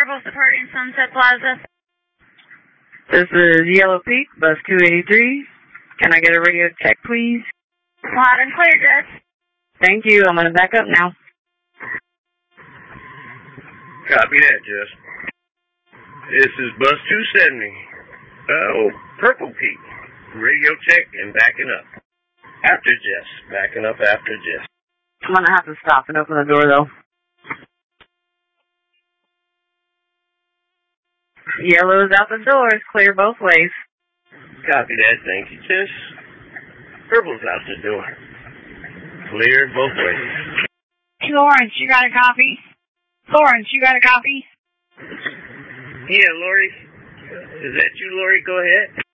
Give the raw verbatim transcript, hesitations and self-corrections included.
Purple departing Sunset Plaza. This is Yellow Peak, bus two eighty-three. Can I get a radio check, please? Loud and clear, Jess. Thank you. I'm going to back up now. Copy that, Jess. This is bus two seventy. Oh, Purple Peak. Radio check and backing up. After Jess. Backing up after Jess. I'm going to have to stop and open the door, though. Yellow's out the doors. Clear both ways. Copy that. Thank you, Jess. Purple's out the door. Clear both ways. Lawrence, you got a copy? Lawrence, you got a copy? Yeah, Lori. Is that you, Lori? Go ahead.